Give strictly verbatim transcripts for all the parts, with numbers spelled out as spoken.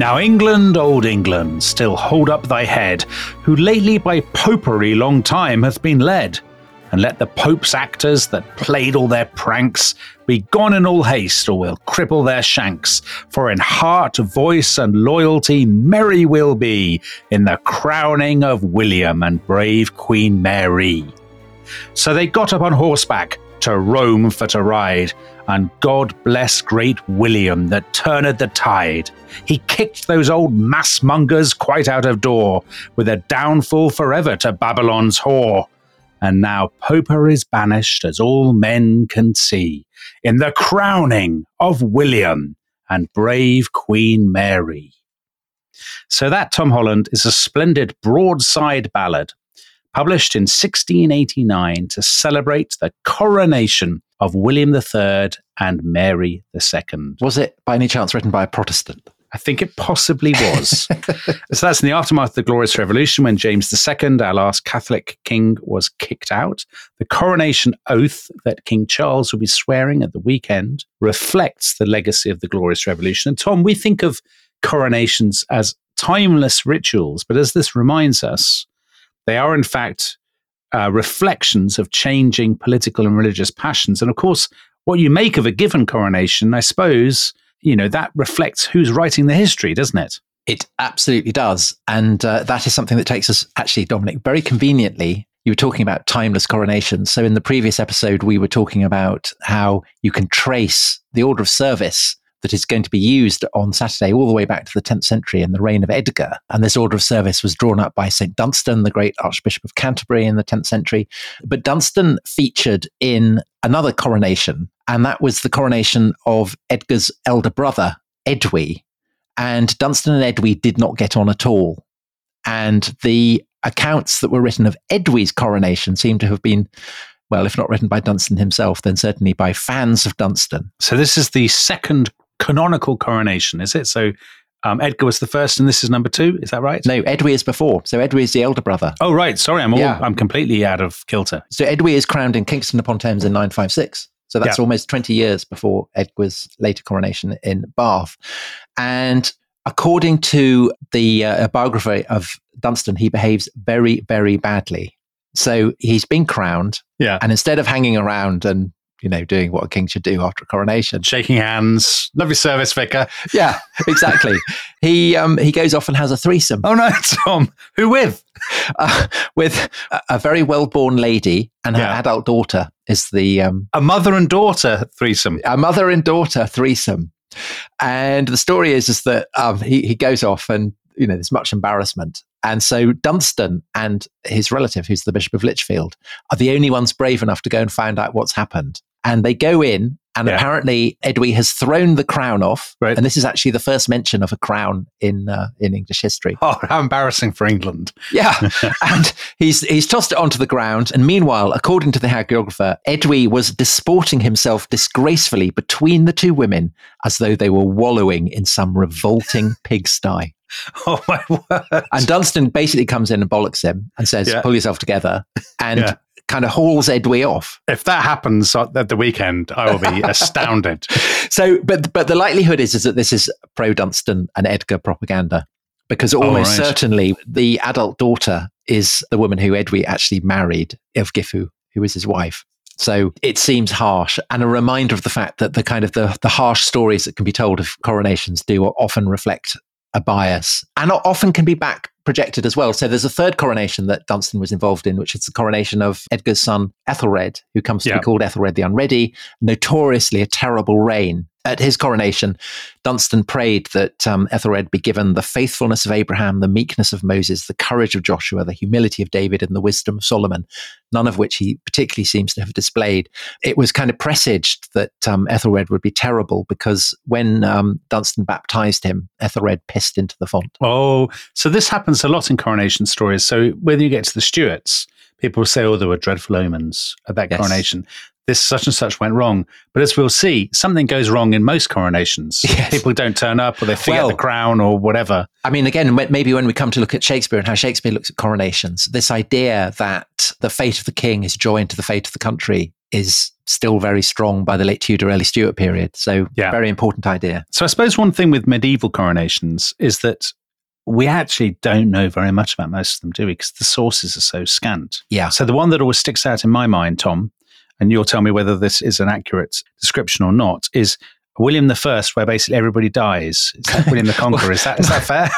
Now England, old England, still hold up thy head, who lately by popery long time hath been led. And let the Pope's actors that played all their pranks be gone in all haste, or we'll cripple their shanks. For in heart, voice, and loyalty merry we'll be in the crowning of William and brave Queen Mary. So they got up on horseback to Rome for to ride, and God bless great William that turned the tide. He kicked those old mass-mongers quite out of door, with a downfall forever to Babylon's whore. And now Poper is banished, as all men can see, in the crowning of William and brave Queen Mary. So that, Tom Holland, is a splendid broadside ballad, published in sixteen eighty-nine to celebrate the coronation of William the Third and Mary the Second. Was it by any chance written by a Protestant? I think it possibly was. So that's in the aftermath of the Glorious Revolution, when James the Second, our last Catholic king, was kicked out. The coronation oath that King Charles will be swearing at the weekend reflects the legacy of the Glorious Revolution. And Tom, we think of coronations as timeless rituals, but as this reminds us, they are in fact uh, reflections of changing political and religious passions. And of course, what you make of a given coronation, I suppose, you know, that reflects who's writing the history, doesn't it? It absolutely does. And uh, that is something that takes us, actually, Dominic, very conveniently, you were talking about timeless coronations. So in the previous episode, we were talking about how you can trace the order of service that is going to be used on Saturday all the way back to the tenth century in the reign of Edgar. And this order of service was drawn up by Saint Dunstan, the great Archbishop of Canterbury in the tenth century. But Dunstan featured in another coronation, and that was the coronation of Edgar's elder brother, Edwy. And Dunstan and Edwy did not get on at all. And the accounts that were written of Edwy's coronation seem to have been, well, if not written by Dunstan himself, then certainly by fans of Dunstan. So this is the second canonical coronation, is it? So um, Edgar was the first and this is number two, is that right? No, Edwy is before. So Edwy is the elder brother. Oh, right. Sorry, I'm all, Yeah. I'm completely out of kilter. So Edwy is crowned in Kingston upon Thames in nine fifty-six. So that's Yeah. almost twenty years before Edgar's later coronation in Bath. And according to the uh, biography of Dunstan, he behaves very, very badly. So he's been crowned. Yeah. And instead of hanging around and, you know, doing what a king should do after a coronation. Shaking hands. Lovely service, Vicar. Yeah, exactly. he um, he goes off and has a threesome. Oh, no, Tom. Who with? Uh, with a, a very well-born lady and her Yeah. adult daughter is the... Um, A mother and daughter threesome. a mother and daughter threesome. And the story is, is that um, he, he goes off and, you know, there's much embarrassment. And so Dunstan and his relative, who's the Bishop of Lichfield, are the only ones brave enough to go and find out what's happened. And they go in, and Yeah. apparently Edwy has thrown the crown off. Right. And this is actually the first mention of a crown in uh, in English history. Oh, how embarrassing for England. Yeah. And he's he's tossed it onto the ground. And meanwhile, according to the hagiographer, Edwy was disporting himself disgracefully between the two women as though they were wallowing in some revolting pigsty. Oh, my word. And Dunstan basically comes in and bollocks him and says, Yeah. pull yourself together, and Yeah. kind of hauls Edwy off. If that happens at the weekend, I will be astounded. So, but but the likelihood is, is that this is pro-Dunstan and Edgar propaganda, because almost right. certainly the adult daughter is the woman who Edwy actually married, Ælfgifu, who was his wife. So it seems harsh, and a reminder of the fact that the kind of the, the harsh stories that can be told of coronations do often reflect a bias, and often can be back projected as well. So there's a third coronation that Dunstan was involved in, which is the coronation of Edgar's son, Ethelred, who comes to Yeah. be called Ethelred the Unready, notoriously a terrible reign. At his coronation, Dunstan prayed that um, Ethelred be given the faithfulness of Abraham, the meekness of Moses, the courage of Joshua, the humility of David, and the wisdom of Solomon, none of which he particularly seems to have displayed. It was kind of presaged that um, Ethelred would be terrible, because when um, Dunstan baptized him, Ethelred pissed into the font. Oh, so this happens a lot in coronation stories. So when you get to the Stuarts, people will say, oh, there were dreadful omens at that Yes. coronation. This such and such went wrong. But as we'll see, something goes wrong in most coronations. Yes. People don't turn up, or they forget Well, the crown or whatever. I mean, again, when- maybe when we come to look at Shakespeare and how Shakespeare looks at coronations, this idea that the fate of the king is joined to the fate of the country is still very strong by the late Tudor, early Stuart period. So Yeah. very important idea. So I suppose one thing with medieval coronations is that we actually don't know very much about most of them, do we? Because the sources are so scant. Yeah. So the one that always sticks out in my mind, Tom, and you'll tell me whether this is an accurate description or not, is William the First, where basically everybody dies. Is that William the Conqueror? Is that is that fair?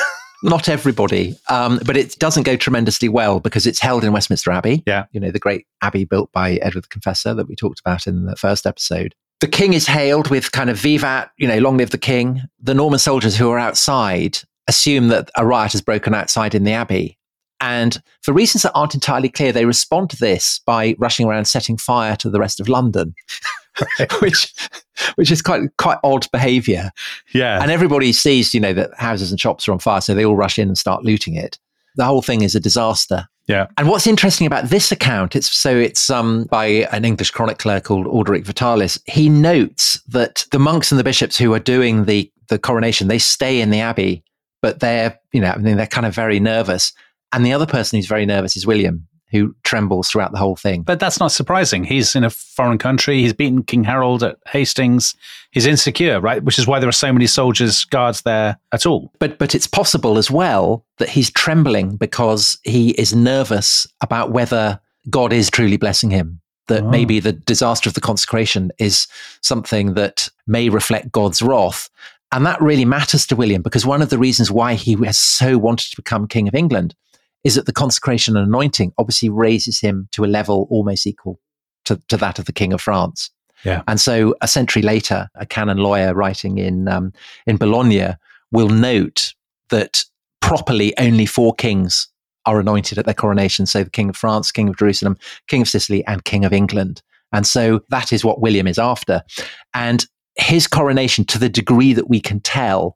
Not everybody, um, but it doesn't go tremendously well because it's held in Westminster Abbey. Yeah. You know, the great abbey built by Edward the Confessor that we talked about in the first episode. The king is hailed with kind of vivat, you know, long live the king. The Norman soldiers who are outside assume that a riot has broken outside in the abbey. And for reasons that aren't entirely clear, they respond to this by rushing around setting fire to the rest of London, which which is quite quite odd behaviour. Yeah. And everybody sees, you know, that houses and shops are on fire, so they all rush in and start looting it. The whole thing is a disaster. Yeah. And what's interesting about this account, it's so it's um, by an English chronicler called Alderic Vitalis. He notes that the monks and the bishops who are doing the the coronation, they stay in the abbey, but they're, you know, I mean, they're kind of very nervous. And the other person who's very nervous is William, who trembles throughout the whole thing. But that's not surprising. He's in a foreign country. He's beaten King Harold at Hastings. He's insecure, right? Which is why there are so many soldiers, guards there at all. But but it's possible as well that he's trembling because he is nervous about whether God is truly blessing him. That Oh. maybe the disaster of the consecration is something that may reflect God's wrath. And that really matters to William, because one of the reasons why he has so wanted to become King of England is that the consecration and anointing obviously raises him to a level almost equal to, to that of the King of France. Yeah. And so a century later, a canon lawyer writing in um, in Bologna will note that properly only four kings are anointed at their coronation. So the King of France, King of Jerusalem, King of Sicily, and King of England. And so that is what William is after. And his coronation, to the degree that we can tell,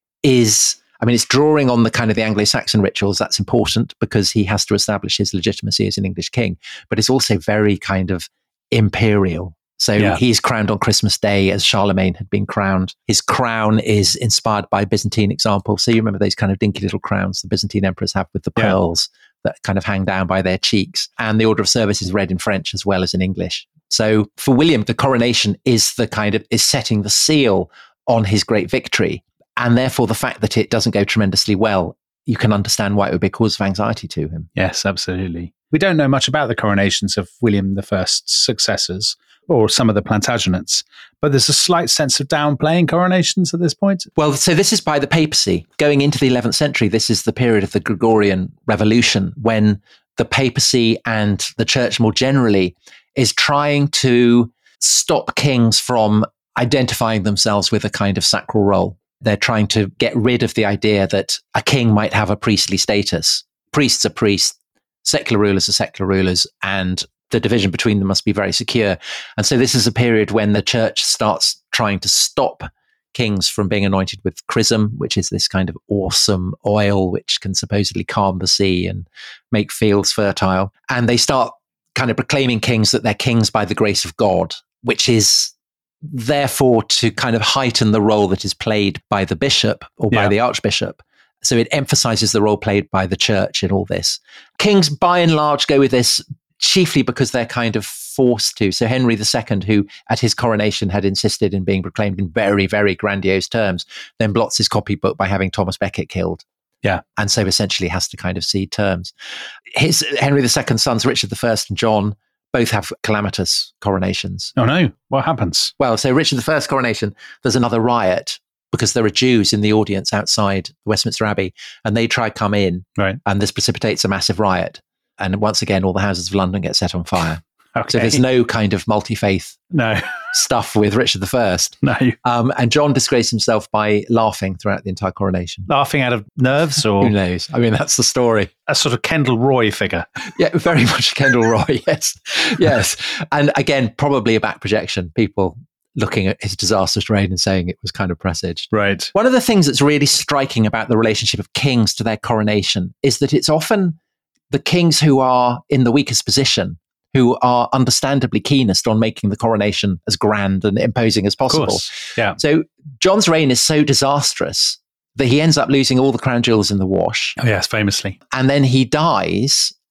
is, I mean, it's drawing on the kind of the Anglo-Saxon rituals. That's important because he has to establish his legitimacy as an English king, but it's also very kind of imperial. So Yeah. he's crowned on Christmas Day as Charlemagne had been crowned. His crown is inspired by Byzantine examples. So you remember those kind of dinky little crowns the Byzantine emperors have with the Yeah. pearls that kind of hang down by their cheeks. And the order of service is read in French as well as in English. So for William, the coronation is the kind of, is setting the seal on his great victory. And therefore, the fact that it doesn't go tremendously well, you can understand why it would be a cause of anxiety to him. Yes, absolutely. We don't know much about the coronations of William the First's successors or some of the Plantagenets, but there's a slight sense of downplaying coronations at this point. Well, so this is by the papacy. Going into the eleventh century, this is the period of the Gregorian Revolution when the papacy and the church more generally is trying to stop kings from identifying themselves with a kind of sacral role. They're trying to get rid of the idea that a king might have a priestly status. Priests are priests, secular rulers are secular rulers, and the division between them must be very secure. And so this is a period when the church starts trying to stop kings from being anointed with chrism, which is this kind of awesome oil which can supposedly calm the sea and make fields fertile. And they start kind of proclaiming kings that they're kings by the grace of God, which is therefore to kind of heighten the role that is played by the bishop or by Yeah. the archbishop. So it emphasizes the role played by the church in all this. Kings, by and large, go with this chiefly because they're kind of forced to. So Henry the Second, who at his coronation had insisted in being proclaimed in very, very grandiose terms, then blots his copybook by having Thomas Becket killed. Yeah. And so essentially has to kind of cede terms. His Henry the Second's sons, Richard the First and John, both have calamitous coronations. Oh no, what happens? Well, so Richard the First coronation, there's another riot because there are Jews in the audience outside Westminster Abbey, and they try to come in, Right. and this precipitates a massive riot. And once again, all the houses of London get set on fire. Okay. So there's no kind of multi-faith No, stuff with Richard the First. no. Um, and John disgraced himself by laughing throughout the entire coronation. Laughing out of nerves or Who knows? I mean, that's the story. a sort of Kendall Roy figure. Yeah, very much Kendall Roy. Yes, yes. And again, probably a back projection. People looking at his disastrous reign and saying it was kind of presaged. Right. One of the things that's really striking about the relationship of kings to their coronation is that it's often the kings who are in the weakest position who are understandably keenest on making the coronation as grand and imposing as Of possible. course. Yeah. So John's reign is so disastrous that he ends up losing all the crown jewels in the wash. Oh yes, famously. And then he dies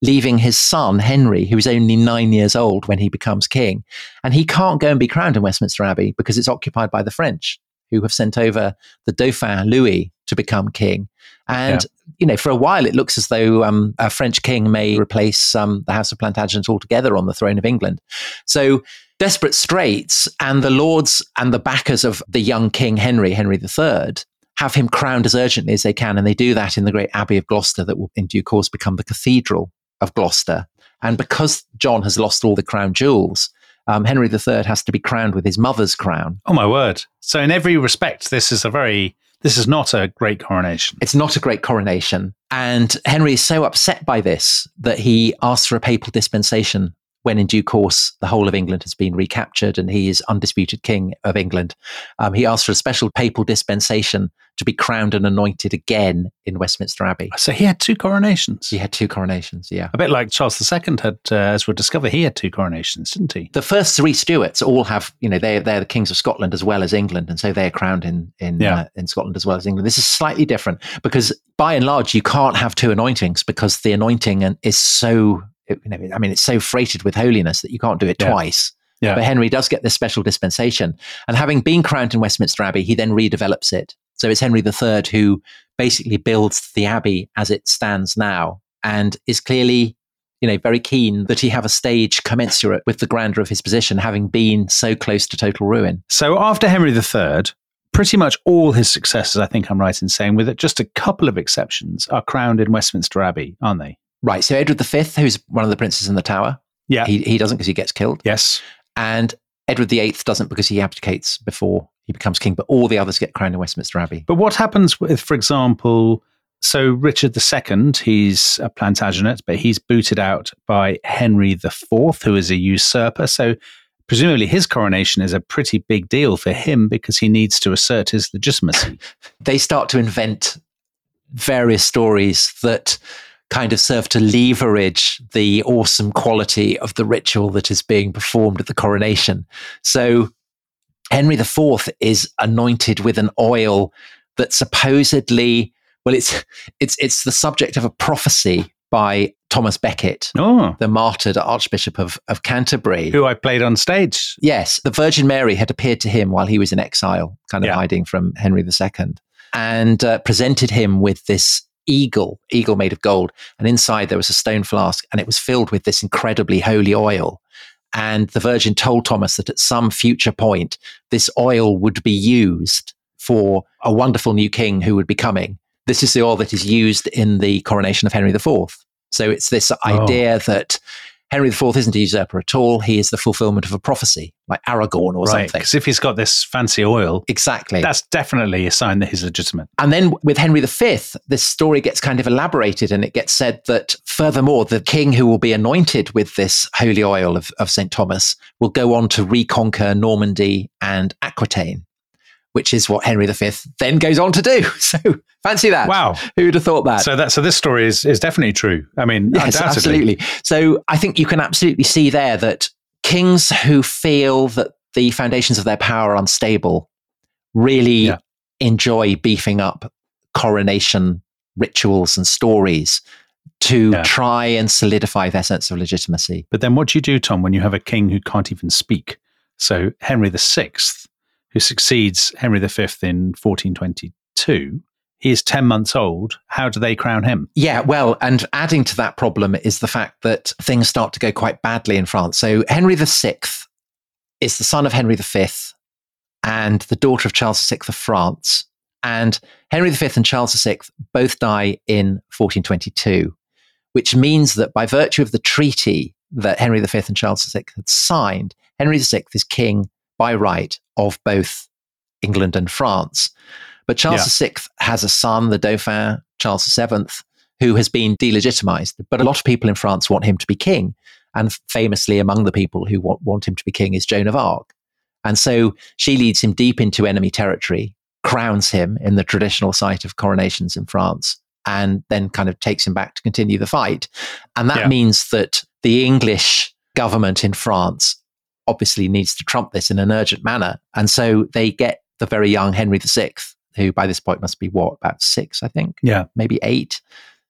leaving his son, Henry, who's only nine years old when he becomes king. And he can't go and be crowned in Westminster Abbey because it's occupied by the French, who have sent over the Dauphin Louis to become king. And, yeah. you know, for a while, it looks as though um, a French king may replace um, the House of Plantagenet altogether on the throne of England. So desperate straits, and the lords and the backers of the young king, Henry, Henry the Third, have him crowned as urgently as they can. And they do that in the great Abbey of Gloucester that will in due course become the Cathedral of Gloucester. And because John has lost all the crown jewels, um, Henry the Third has to be crowned with his mother's crown. Oh, my word. So in every respect, this is a very, this is not a great coronation. It's not a great coronation. And Henry is so upset by this that he asks for a papal dispensation when in due course the whole of England has been recaptured and he is undisputed king of England. Um, he asked for a special papal dispensation to be crowned and anointed again in Westminster Abbey. So he had two coronations. He had two coronations, yeah. A bit like Charles the Second had, uh, as we'll discover, he had two coronations, didn't he? The first three Stuarts all have, you know, they're, they're the kings of Scotland as well as England, and so they're crowned in in, yeah. uh, in Scotland as well as England. This is slightly different because by and large, you can't have two anointings because the anointing is so... It, you know, I mean, it's so freighted with holiness that you can't do it yeah. twice. Yeah. But Henry does get this special dispensation. And having been crowned in Westminster Abbey, he then redevelops it. So it's Henry the Third who basically builds the Abbey as it stands now and is clearly, you know, very keen that he have a stage commensurate with the grandeur of his position, having been so close to total ruin. So after Henry the Third, pretty much all his successors, I think I'm right in saying, with it, just a couple of exceptions, are crowned in Westminster Abbey, aren't they? Right. So Edward the Fifth, who's one of the princes in the Tower. Yeah. He, he doesn't because he gets killed. Yes. And Edward the Eighth doesn't because he abdicates before he becomes king, but all the others get crowned in Westminster Abbey. But what happens with, for example, so Richard the Second, he's a Plantagenet, but he's booted out by Henry the Fourth, who is a usurper. So presumably his coronation is a pretty big deal for him because he needs to assert his legitimacy. They start to invent various stories that kind of serve to leverage the awesome quality of the ritual that is being performed at the coronation. So Henry the Fourth is anointed with an oil that supposedly, well, it's it's it's the subject of a prophecy by Thomas Becket, oh. the martyred Archbishop of, of Canterbury. Who I played on stage. Yes, the Virgin Mary had appeared to him while he was in exile, kind of yeah. hiding from Henry the Second, and uh, presented him with this eagle, eagle made of gold. And inside there was a stone flask and it was filled with this incredibly holy oil. And the Virgin told Thomas that at some future point, this oil would be used for a wonderful new king who would be coming. This is the oil that is used in the coronation of Henry the Fourth. So it's this idea oh. that Henry the Fourth isn't a usurper at all. He is the fulfillment of a prophecy, like Aragorn or right, something. Because if he's got this fancy oil, exactly, that's definitely a sign that he's legitimate. And then with Henry the Fifth, this story gets kind of elaborated, and it gets said that furthermore, the king who will be anointed with this holy oil of, of Saint Thomas will go on to reconquer Normandy and Aquitaine, which is what Henry the Fifth then goes on to do. So fancy that. Wow. Who would have thought that? So that so this story is, is definitely true. I mean, yes, undoubtedly. Absolutely. So I think you can absolutely see there that kings who feel that the foundations of their power are unstable really yeah. enjoy beefing up coronation rituals and stories to yeah. try and solidify their sense of legitimacy. But then what do you do, Tom, when you have a king who can't even speak? So Henry the Sixth, who succeeds Henry the Fifth in fourteen twenty-two, he is ten months old. How do they crown him? Yeah, well, and adding to that problem is the fact that things start to go quite badly in France. So Henry the Sixth is the son of Henry the Fifth and the daughter of Charles the Sixth of France. And Henry the Fifth and Charles the Sixth both die in fourteen twenty-two, which means that by virtue of the treaty that Henry the Fifth and Charles the Sixth had signed, Henry the Sixth is king by right of both England and France. But Charles yeah. the Sixth has a son, the Dauphin, Charles the Seventh, who has been delegitimized. But a lot of people in France want him to be king. And famously among the people who want, want him to be king is Joan of Arc. And so she leads him deep into enemy territory, crowns him in the traditional site of coronations in France, and then kind of takes him back to continue the fight. And that yeah. means that the English government in France obviously needs to trump this in an urgent manner. And so they get the very young Henry the Sixth, who by this point must be what, about six, I think? Yeah. Maybe eight.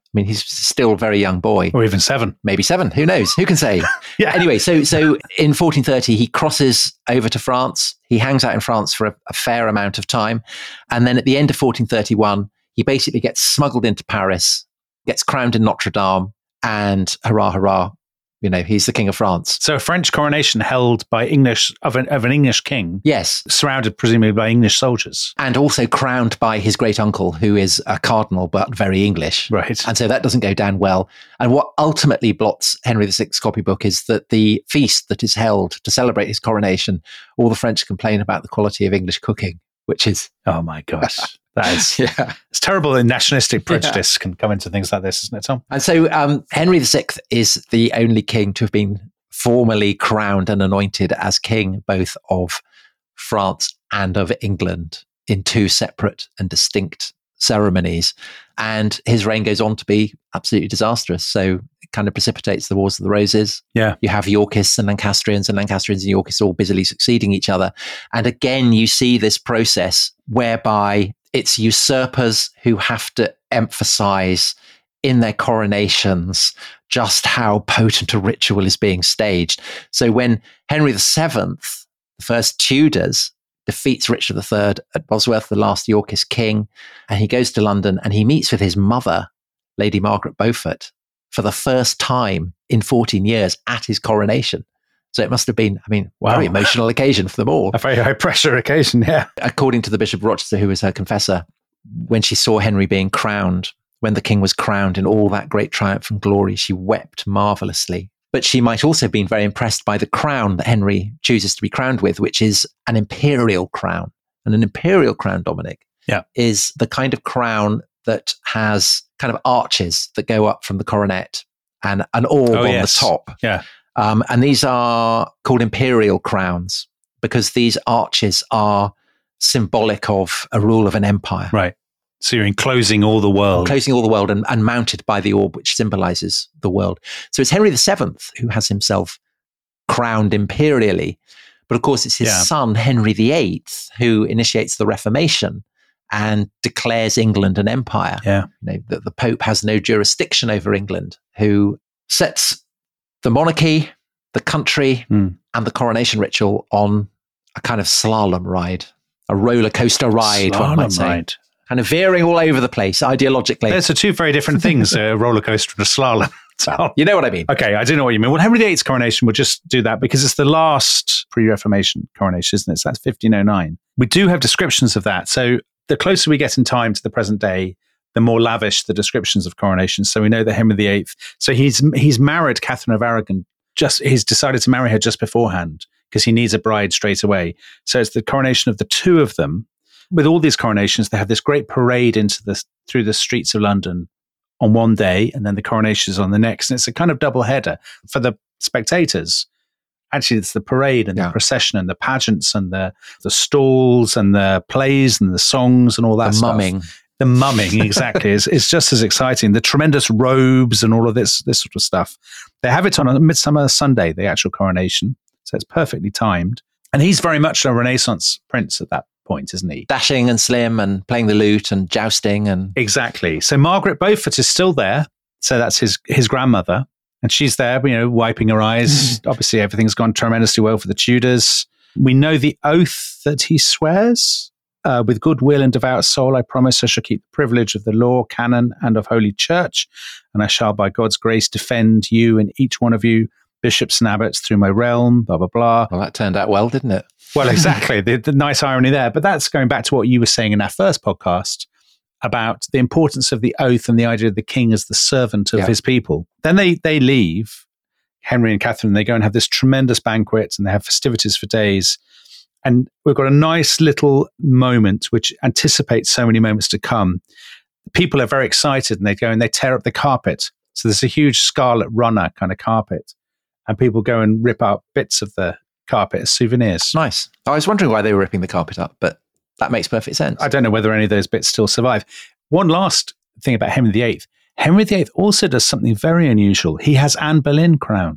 mean, he's still a very young boy. Or even seven. Maybe seven. Who knows? Who can say? Yeah. Anyway, so so in fourteen thirty, he crosses over to France. He hangs out in France for a, a fair amount of time. And then at the end of fourteen thirty-one, he basically gets smuggled into Paris, gets crowned in Notre Dame, and hurrah, hurrah, you know, he's the King of France. So a French coronation held by English, of an, of an English king. Yes. Surrounded presumably by English soldiers. And also crowned by his great uncle, who is a cardinal, but very English. Right. And so that doesn't go down well. And what ultimately blots Henry the Sixth's copybook is that the feast that is held to celebrate his coronation, all the French complain about the quality of English cooking, which is... Oh my gosh. That is... yeah. It's terrible that nationalistic prejudice yeah. can come into things like this, isn't it, Tom? And so um, Henry the Sixth is the only king to have been formally crowned and anointed as king both of France and of England in two separate and distinct ceremonies. And his reign goes on to be absolutely disastrous. So it kind of precipitates the Wars of the Roses. Yeah. You have Yorkists and Lancastrians, and Lancastrians and Yorkists all busily succeeding each other. And again, you see this process whereby it's usurpers who have to emphasize in their coronations just how potent a ritual is being staged. So when Henry the Seventh, the first Tudors, defeats Richard the Third at Bosworth, the last Yorkist king, and he goes to London and he meets with his mother, Lady Margaret Beaufort, for the first time in fourteen years at his coronation. So it must have been, I mean, wow. very emotional occasion for them all. A very high pressure occasion, yeah. According to the Bishop of Rochester, who was her confessor, when she saw Henry being crowned, when the king was crowned in all that great triumph and glory, she wept marvelously. But she might also have been very impressed by the crown that Henry chooses to be crowned with, which is an imperial crown. And an imperial crown, Dominic, yeah. is the kind of crown that has kind of arches that go up from the coronet and an orb oh, on yes. the top. Yeah. Um, and these are called imperial crowns because these arches are symbolic of a rule of an empire. Right. So you're enclosing all the world. Enclosing all the world and, and mounted by the orb, which symbolizes the world. So it's Henry the Seventh who has himself crowned imperially. But of course, it's his yeah. son, Henry the Eighth, who initiates the Reformation and declares England an empire. Yeah. You know, that the Pope has no jurisdiction over England, who sets the monarchy, the country, mm. and the coronation ritual on a kind of slalom ride, a roller coaster ride, slalom one might say. Ride. Kind of veering all over the place ideologically. Those are two very different things, a roller coaster and a slalom. So, you know what I mean. Okay, I do know what you mean. Well, Henry the Eighth's coronation, we'll just do that because it's the last pre-Reformation coronation, isn't it? So that's fifteen oh nine. We do have descriptions of that. So the closer we get in time to the present day, the more lavish the descriptions of coronations. So we know that Henry the Eighth, so he's he's married Catherine of Aragon. Just he's decided to marry her just beforehand because he needs a bride straight away. So it's the coronation of the two of them. With all these coronations, they have this great parade into the through the streets of London on one day, and then the coronation is on the next. And it's a kind of double header for the spectators. Actually, it's the parade and yeah. the procession and the pageants and the the stalls and the plays and the songs and all that the stuff. Mumming. The mumming, exactly, is is just as exciting. The tremendous robes and all of this this sort of stuff. They have it on a Midsummer Sunday, the actual coronation, so it's perfectly timed. And he's very much a Renaissance prince at that point, isn't he? Dashing and slim and playing the lute and jousting and exactly. So Margaret Beaufort is still there. So that's his his grandmother, and she's there, you know, wiping her eyes. Obviously, everything's gone tremendously well for the Tudors. We know the oath that he swears. Uh, with good will and devout soul, I promise I shall keep the privilege of the law, canon, and of Holy Church, and I shall, by God's grace, defend you and each one of you, bishops and abbots, through my realm, blah, blah, blah. Well, that turned out well, didn't it? Well, exactly. the, the nice irony there. But that's going back to what you were saying in our first podcast about the importance of the oath and the idea of the king as the servant of yeah. his people. Then they, they leave, Henry and Catherine, they go and have this tremendous banquet and they have festivities for days. And we've got a nice little moment which anticipates so many moments to come. People are very excited and they go and they tear up the carpet. So there's a huge scarlet runner kind of carpet. And people go and rip out bits of the carpet as souvenirs. Nice. I was wondering why they were ripping the carpet up, but that makes perfect sense. I don't know whether any of those bits still survive. One last thing about Henry the Eighth. Henry the Eighth also does something very unusual. He has Anne Boleyn crowned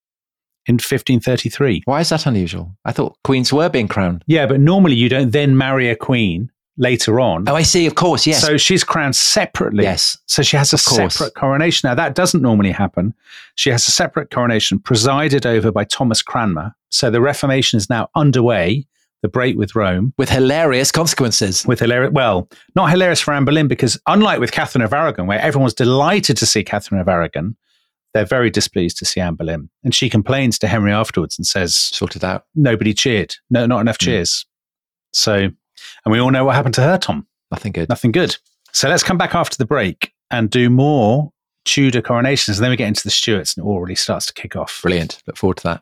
in fifteen thirty-three. Why is that unusual? I thought queens were being crowned. Yeah, but normally you don't then marry a queen later on. Oh, I see. Of course, yes. So she's crowned separately. Yes. So she has a separate coronation. Now, that doesn't normally happen. She has a separate coronation presided over by Thomas Cranmer. So the Reformation is now underway, the break with Rome. With hilarious consequences. With hilarious, well, not hilarious for Anne Boleyn, because unlike with Catherine of Aragon, where everyone was delighted to see Catherine of Aragon, they're very displeased to see Anne Boleyn. And she complains to Henry afterwards and says, sorted out. Nobody cheered. No, not enough cheers. Mm. So, and we all know what happened to her, Tom. Nothing good. Nothing good. So let's come back after the break and do more Tudor coronations. And then we get into the Stuarts and it all really starts to kick off. Brilliant. Look forward to that.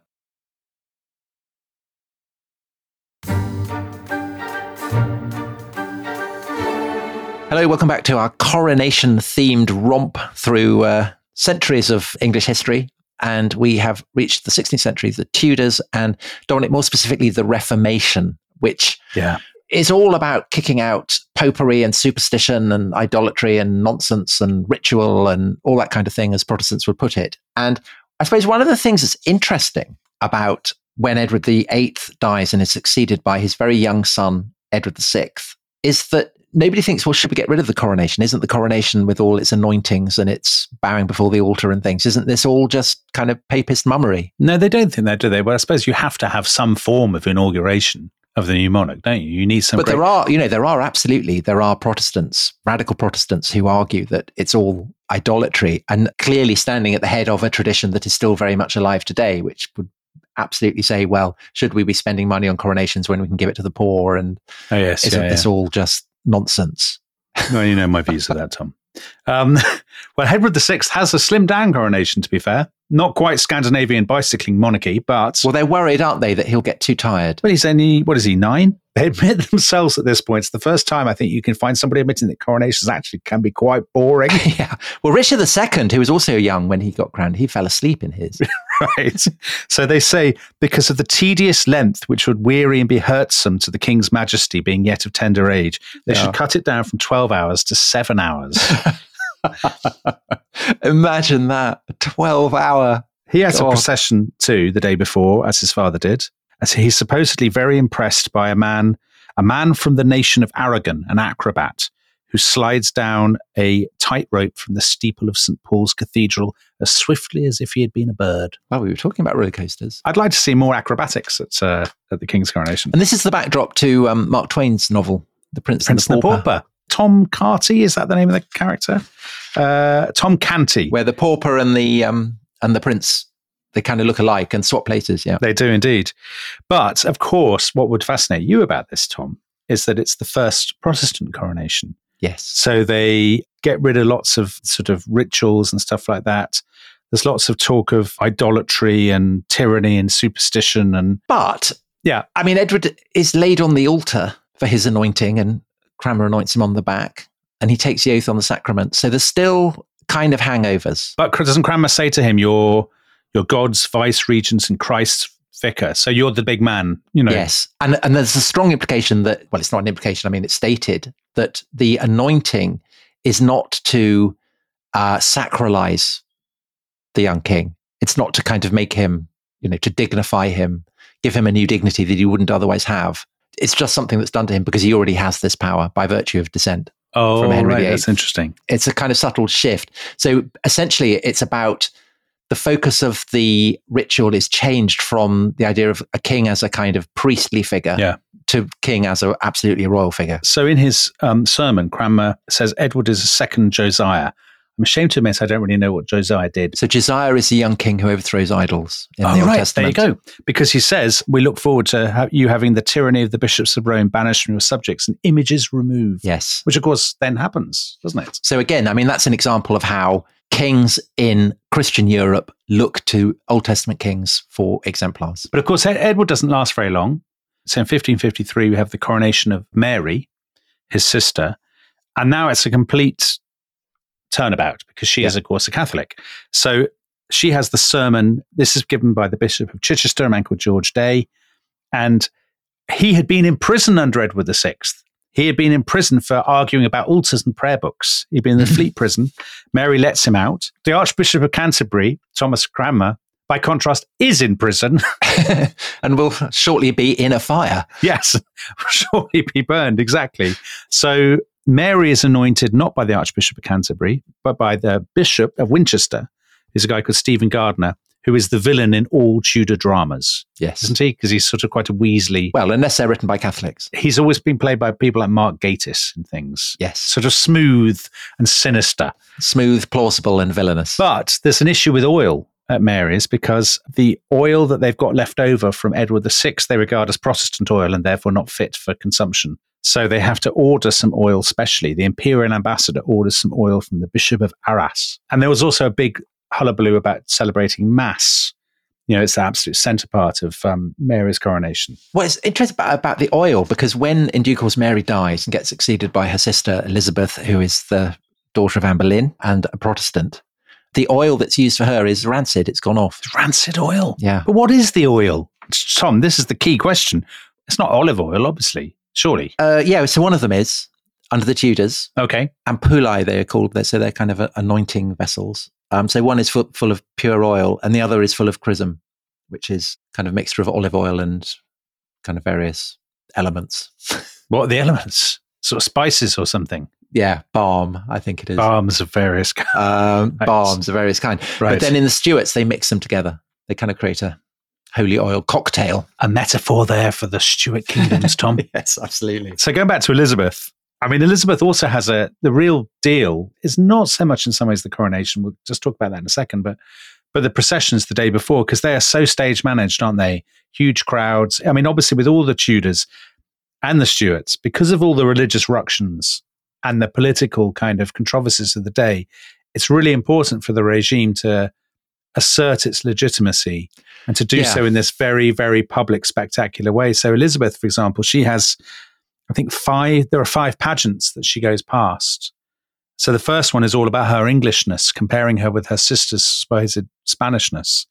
Hello, welcome back to our coronation-themed romp through uh, centuries of English history. And we have reached the sixteenth century, the Tudors, and Dominic, more specifically, the Reformation, which yeah. is all about kicking out popery and superstition and idolatry and nonsense and ritual and all that kind of thing, as Protestants would put it. And I suppose one of the things that's interesting about when Edward the Eighth dies and is succeeded by his very young son, Edward the Sixth, is that nobody thinks, well, should we get rid of the coronation? Isn't the coronation with all its anointings and its bowing before the altar and things, isn't this all just kind of papist mummery? No, they don't think that, do they? Well, I suppose you have to have some form of inauguration of the new monarch, don't you? You need some. But great- there are, you know, there are absolutely, there are Protestants, radical Protestants who argue that it's all idolatry, and clearly standing at the head of a tradition that is still very much alive today, which would absolutely say, well, should we be spending money on coronations when we can give it to the poor? And oh, yes, isn't yeah, this yeah. all just nonsense? Well, you know my views of that, Tom. Um, well, Edward the Sixth has a slimmed down coronation, to be fair. Not quite Scandinavian bicycling monarchy, but... Well, they're worried, aren't they, that he'll get too tired? Well, he's only, what is he, nine? They admit themselves at this point. It's the first time I think you can find somebody admitting that coronations actually can be quite boring. Yeah. Well, Richard the Second, who was also young when he got crowned, he fell asleep in his. Right. So they say, because of the tedious length, which would weary and be hurtsome to the King's Majesty, being yet of tender age, they yeah. should cut it down from twelve hours to seven hours. Imagine that, a twelve hour. He has God. a procession too the day before, as his father did. As he's supposedly very impressed by a man, a man from the nation of Aragon, an acrobat, who slides down a tightrope from the steeple of Saint Paul's Cathedral as swiftly as if he had been a bird. Well, we were talking about roller coasters. I'd like to see more acrobatics at uh, at the King's coronation. And this is the backdrop to um, Mark Twain's novel, The Prince, Prince and the Pauper. And the Pauper. Tom Carty, is that the name of the character? Uh, Tom Canty. Where the pauper and the um, and the prince, they kind of look alike and swap places, yeah. They do indeed. But, of course, what would fascinate you about this, Tom, is that it's the first Protestant coronation. Yes. So they get rid of lots of sort of rituals and stuff like that. There's lots of talk of idolatry and tyranny and superstition. and But, yeah, I mean, Edward is laid on the altar for his anointing, and Cranmer anoints him on the back, and he takes the oath on the sacrament. So there's still kind of hangovers. But doesn't Cranmer say to him, you're, you're God's vice-regent and Christ's vicar, so you're the big man, you know? Yes. And, and there's a strong implication that, well, it's not an implication, I mean, it's stated that the anointing is not to uh, sacralize the young king. It's not to kind of make him, you know, to dignify him, give him a new dignity that he wouldn't otherwise have. It's just something that's done to him because he already has this power by virtue of descent. Oh, from Henry right. the Eighth. That's interesting. It's a kind of subtle shift. So essentially, it's about the focus of the ritual is changed from the idea of a king as a kind of priestly figure yeah. to king as a absolutely a royal figure. So in his um, sermon, Cranmer says Edward is a second Josiah. I'm ashamed to admit I don't really know what Josiah did. So Josiah is the young king who overthrows idols in oh, the Old right. Testament. There you go. Because he says, we look forward to ha- you having the tyranny of the bishops of Rome banished from your subjects and images removed. Yes. Which, of course, then happens, doesn't it? So again, I mean, that's an example of how kings in Christian Europe look to Old Testament kings for exemplars. But of course, Ed- Edward doesn't last very long. So in fifteen fifty-three, we have the coronation of Mary, his sister. And now it's a complete turnabout because she yeah. is, of course, a Catholic. So she has the sermon. This is given by the Bishop of Chichester, a man called George Day. And he had been in prison under Edward the Sixth. He had been in prison for arguing about altars and prayer books. He'd been in the Fleet prison. Mary lets him out. The Archbishop of Canterbury, Thomas Cranmer, by contrast, is in prison. And will shortly be in a fire. Yes, shortly be burned, exactly. So Mary is anointed not by the Archbishop of Canterbury, but by the Bishop of Winchester, who's a guy called Stephen Gardiner, who is the villain in all Tudor dramas. Yes. Isn't he? Because he's sort of quite a Weasley. Well, unless they're written by Catholics. He's always been played by people like Mark Gatiss and things. Yes. Sort of smooth and sinister. Smooth, plausible and villainous. But there's an issue with oil at Mary's because the oil that they've got left over from Edward the Sixth they regard as Protestant oil and therefore not fit for consumption. So they have to order some oil specially. The imperial ambassador orders some oil from the Bishop of Arras. And there was also a big hullabaloo about celebrating Mass. You know, it's the absolute centre part of um, Mary's coronation. Well, it's interesting about, about the oil, because when in due course Mary dies and gets succeeded by her sister Elizabeth, who is the daughter of Anne Boleyn and a Protestant, the oil that's used for her is rancid. It's gone off. Rancid oil? Yeah. But what is the oil? Tom, this is the key question. It's not olive oil, obviously, surely. Uh, yeah, so one of them is under the Tudors. Okay. Ampullae, they're called. So they're kind of uh, anointing vessels. Um, so one is full, full of pure oil and the other is full of chrism, which is kind of mixture of olive oil and kind of various elements. What are the elements? Sort of spices or something? Yeah, balm, I think it is. Balms of various kinds. Um, right. Balms of various kinds. Right. But then in the Stuarts, they mix them together. They kind of create a holy oil cocktail. A metaphor there for the Stuart kingdoms, Tom. Yes, absolutely. So going back to Elizabeth, I mean, Elizabeth also has a, the real deal is not so much in some ways the coronation. We'll just talk about that in a second, but but the processions the day before, because they are so stage managed, aren't they? Huge crowds. I mean, obviously with all the Tudors and the Stuarts, because of all the religious ructions and the political kind of controversies of the day, it's really important for the regime to assert its legitimacy and to do yeah. so in this very, very public, spectacular way. So Elizabeth, for example, she has, I think, five, there are five pageants that she goes past. So the first one is all about her Englishness, comparing her with her sister's supposed Spanishness.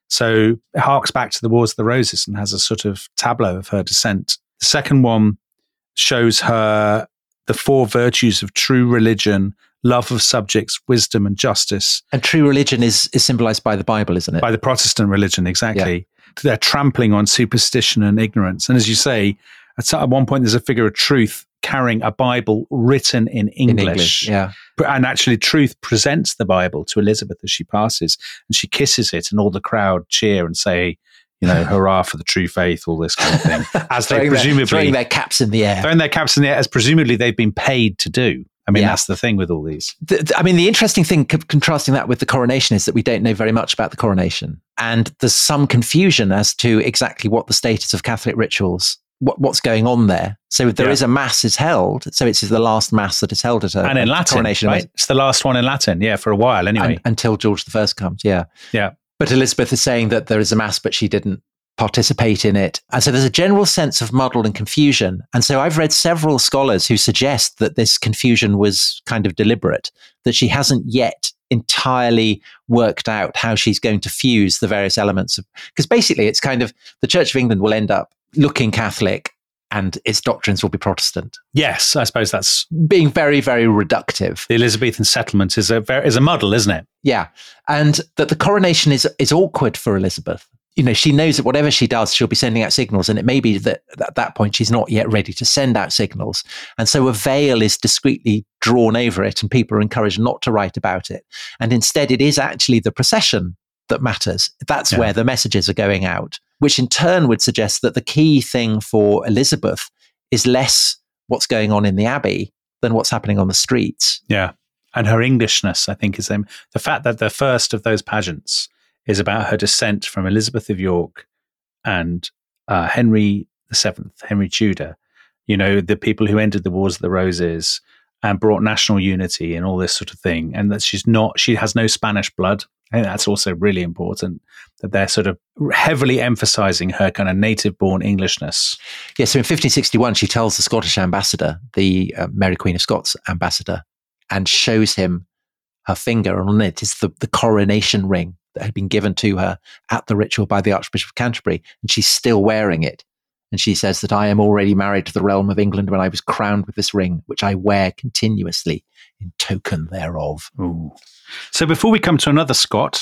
So it harks back to the Wars of the Roses and has a sort of tableau of her descent. The second one shows her the four virtues of true religion, love of subjects, wisdom and justice. And true religion is, is symbolized by the Bible, isn't it? By the Protestant religion, exactly. Yeah. They're trampling on superstition and ignorance. And as you say, at, at one point there's a figure of truth carrying a Bible written in English. In English, yeah. And actually Truth presents the Bible to Elizabeth as she passes and she kisses it and all the crowd cheer and say, you know, hurrah for the true faith, all this kind of thing. As they presumably... Their, throwing their caps in the air. Throwing their caps in the air, as presumably they've been paid to do. I mean, yeah. that's the thing with all these. The, the, I mean, the interesting thing, c- contrasting that with the coronation, is that we don't know very much about the coronation. And there's some confusion as to exactly what the status of Catholic rituals, what, what's going on there. So there yeah. is a mass is held. So it's the last mass that is held at a, and in a Latin, coronation. Right? It's the last one in Latin, yeah, for a while anyway. And, until George the First comes, yeah. Yeah. But Elizabeth is saying that there is a mass, but she didn't participate in it. And so there's a general sense of muddle and confusion. And so I've read several scholars who suggest that this confusion was kind of deliberate, that she hasn't yet entirely worked out how she's going to fuse the various elements of, because basically it's kind of the Church of England will end up looking Catholic and its doctrines will be Protestant. Yes, I suppose that's being very, very reductive. The Elizabethan settlement is a very, is a muddle, isn't it? Yeah. And that the coronation is is awkward for Elizabeth. You know, she knows that whatever she does, she'll be sending out signals. And it may be that at that point, she's not yet ready to send out signals. And so a veil is discreetly drawn over it and people are encouraged not to write about it. And instead, it is actually the procession that matters. That's yeah. where the messages are going out, which in turn would suggest that the key thing for Elizabeth is less what's going on in the Abbey than what's happening on the streets. Yeah. And her Englishness, I think, is um, the fact that the first of those pageants is about her descent from Elizabeth of York and uh, Henry the Seventh, Henry Tudor, you know, the people who ended the Wars of the Roses and brought national unity and all this sort of thing. And that she's not, she has no Spanish blood. I think that's also really important, that they're sort of heavily emphasizing her kind of native-born Englishness. Yeah, so in fifteen sixty-one, she tells the Scottish ambassador, the uh, Mary Queen of Scots ambassador, and shows him her finger, and on it is the, the coronation ring that had been given to her at the ritual by the Archbishop of Canterbury, and she's still wearing it. And she says that I am already married to the realm of England when I was crowned with this ring, which I wear continuously in token thereof. Ooh. So before we come to another Scot,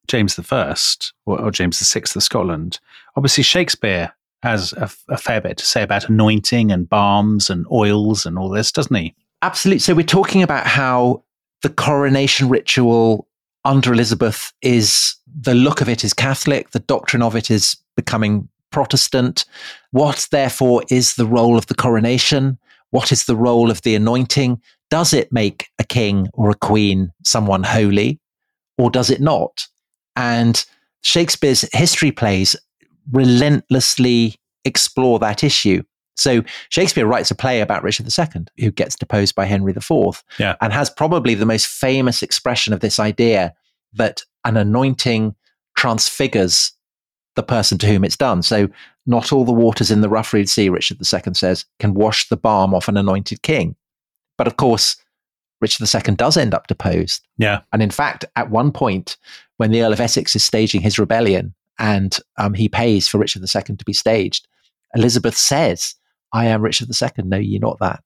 James the First or, or James the Sixth of Scotland, obviously Shakespeare has a, a fair bit to say about anointing and balms and oils and all this, doesn't he? Absolutely. So we're talking about how the coronation ritual under Elizabeth is, the look of it is Catholic, the doctrine of it is becoming Protestant. What, therefore, is the role of the coronation? What is the role of the anointing? Does it make a king or a queen someone holy, or does it not? And Shakespeare's history plays relentlessly explore that issue. So Shakespeare writes a play about Richard the Second, who gets deposed by Henry the Fourth, yeah. and has probably the most famous expression of this idea that an anointing transfigures the person to whom it's done. So not all the waters in the rough reed sea, Richard the Second says, can wash the balm off an anointed king. But of course, Richard the Second does end up deposed. Yeah. And in fact, at one point, when the Earl of Essex is staging his rebellion and um, he pays for Richard the Second to be staged, Elizabeth says, I am Richard the Second, know ye not that.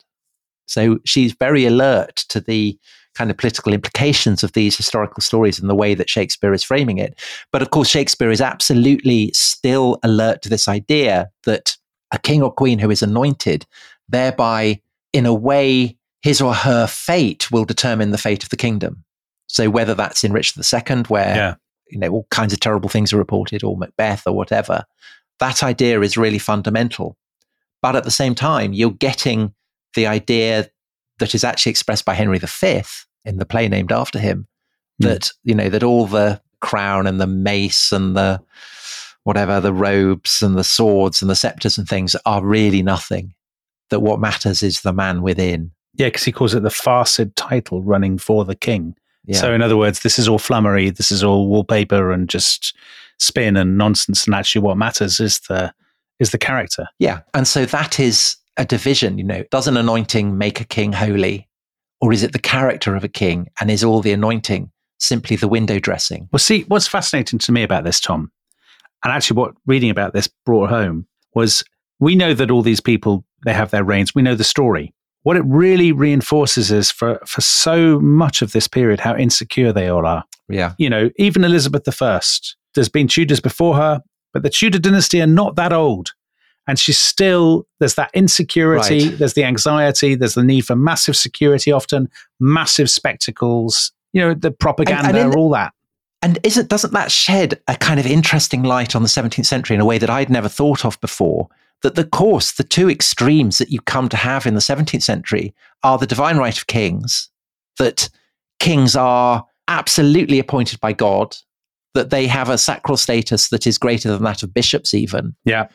So she's very alert to the kind of political implications of these historical stories and the way that Shakespeare is framing it. But of course, Shakespeare is absolutely still alert to this idea that a king or queen who is anointed, thereby, in a way, his or her fate will determine the fate of the kingdom. So whether that's in Richard the Second, where yeah. you know all kinds of terrible things are reported, or Macbeth or whatever, that idea is really fundamental. But at the same time, you're getting the idea that is actually expressed by Henry the Fifth in the play named after him, that, mm. you know, that all the crown and the mace and the whatever, the robes and the swords and the scepters and things are really nothing, that what matters is the man within. Yeah, because he calls it the farcid title running for the king. Yeah. So in other words, this is all flummery, this is all wallpaper and just spin and nonsense, and actually what matters is the is the character. Yeah. And so that is a division, you know. Does an anointing make a king holy? Or is it the character of a king? And is all the anointing simply the window dressing? Well, see, what's fascinating to me about this, Tom, and actually what reading about this brought home, was we know that all these people, they have their reigns. We know the story. What it really reinforces is for, for so much of this period, how insecure they all are. Yeah. You know, even Elizabeth the First, there's been Tudors before her, but the Tudor dynasty are not that old. And she's still, there's that insecurity, right. There's the anxiety, there's the need for massive security often, massive spectacles, you know, the propaganda, and, and in, all that. And isn't doesn't that shed a kind of interesting light on the seventeenth century in a way that I'd never thought of before? That the course, the two extremes that you come to have in the seventeenth century are the divine right of kings, that kings are absolutely appointed by God, that they have a sacral status that is greater than that of bishops even. Yeah.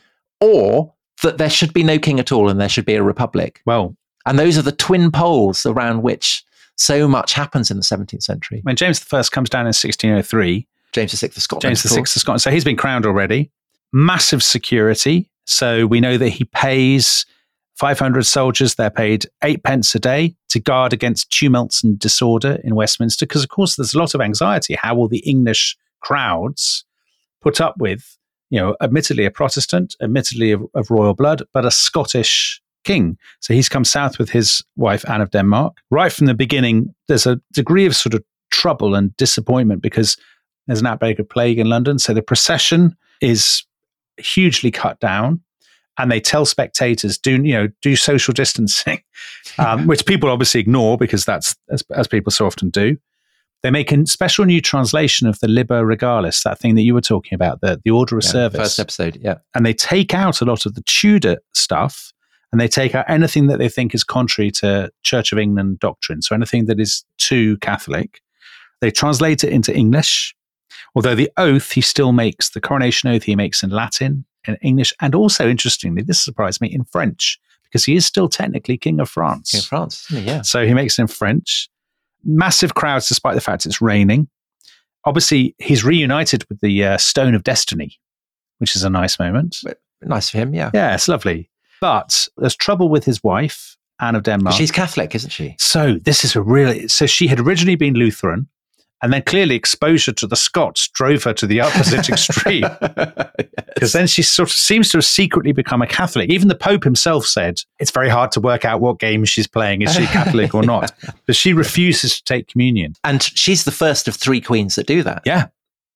Or that there should be no king at all and there should be a republic. Well, and those are the twin poles around which so much happens in the seventeenth century. When James the First comes down in sixteen oh three, James the Sixth of Scotland. James the Sixth of Scotland. So he's been crowned already. Massive security. So we know that he pays five hundred soldiers. They're paid eight pence a day to guard against tumults and disorder in Westminster. Because, of course, there's a lot of anxiety. How will the English crowds put up with, you know, admittedly a Protestant, admittedly of, of royal blood, but a Scottish king? So he's come south with his wife, Anne of Denmark. Right from the beginning, there's a degree of sort of trouble and disappointment because there's an outbreak of plague in London. So the procession is hugely cut down, and they tell spectators, do, you know, do social distancing, um, which people obviously ignore because that's, as, as people so often do. They make a special new translation of the Liber Regalis, that thing that you were talking about, the, the order of yeah, service. First episode, yeah. And they take out a lot of the Tudor stuff, and they take out anything that they think is contrary to Church of England doctrine. So anything that is too Catholic. They translate it into English, although the oath he still makes, the coronation oath he makes in Latin, in English, and also, interestingly, this surprised me, in French, because he is still technically King of France. King of France, isn't he? Yeah. So he makes it in French. Massive crowds, despite the fact it's raining. Obviously, he's reunited with the uh, Stone of Destiny, which is a nice moment. Nice for him, yeah. Yeah, it's lovely. But there's trouble with his wife, Anne of Denmark. She's Catholic, isn't she? So this is a really... So she had originally been Lutheran, and then clearly exposure to the Scots drove her to the opposite extreme. Because yes. Then she sort of seems to have secretly become a Catholic. Even the Pope himself said, it's very hard to work out what game she's playing. Is she Catholic or not? But she refuses to take communion. And she's the first of three queens that do that. Yeah.